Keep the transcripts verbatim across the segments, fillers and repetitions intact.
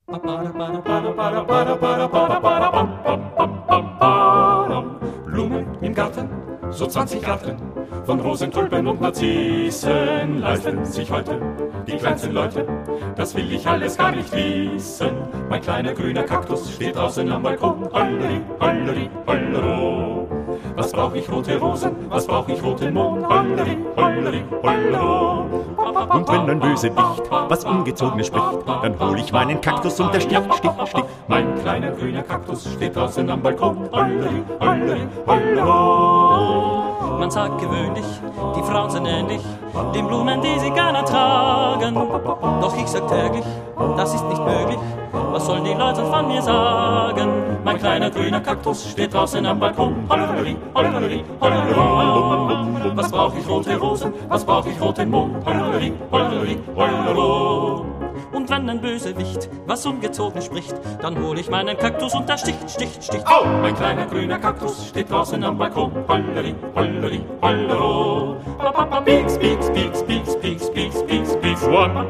Blumen im Garten, so zwanzig Arten von Rosen, Tulpen und Narzissen leisten sich heute die kleinsten Leute. Das will ich alles gar nicht wissen. Mein kleiner grüner Kaktus steht draußen am Balkon. Holleri, holleri, hollero. Was brauch ich rote Rosen, was brauch ich roten Mohn? Holleri, holleri, hollero. Und wenn ein Bösewicht was Ungezogenes spricht, dann hol ich meinen Kaktus und der sticht, sticht, sticht. Mein kleiner grüner Kaktus steht draußen am Balkon. Holleri, holleri, hollero. Man sagt gewöhnlich, die Frauen sind ähnlich den Blumen, die sie gerne tragen. Doch ich sag täglich, das ist nicht möglich. Was sollen die Leute von mir sagen? Mein kleiner grüner Kaktus steht draußen am Balkon. Holleri, holleri, hollero. Was brauch ich rote Rosen, was brauch ich roten Mohn? Holleri, holleri, hollero. Und wenn ein Bösewicht was Ungezogenes spricht, dann hol ich meinen Kaktus und der sticht, sticht, sticht. Au! Mein kleiner grüner Kaktus steht draußen am Balkon. Holleri, holleri, hollero. Pieks, pieks, pieks, pieks, pieks, pieks, pieks, pieks.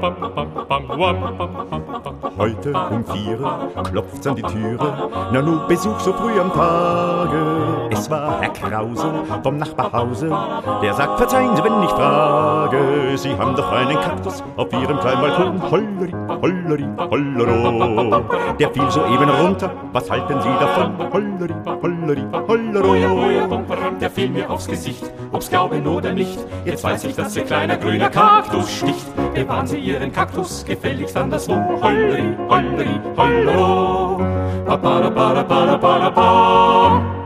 Heute um vier klopft's an die Türe, na nu Besuch so früh am Tage. Es war Herr Krause vom Nachbarhause, der sagt, verzeihen Sie, wenn ich frage, Sie haben doch einen Kaktus auf Ihrem kleinen Balkon. Holleri, holleri, hollero. Der fiel soeben runter, was halten Sie davon? Holleri, holleri, hollero. Der fiel mir aufs Gesicht, ob's glauben oder nicht. Jetzt weiß ich, dass Ihr kleiner grüner Kaktus sticht. Bewahren Sie Ihren Kaktus gefälligst andersrum. Holleri, holleri, hollero. Ba ba ba ba ba ba ba.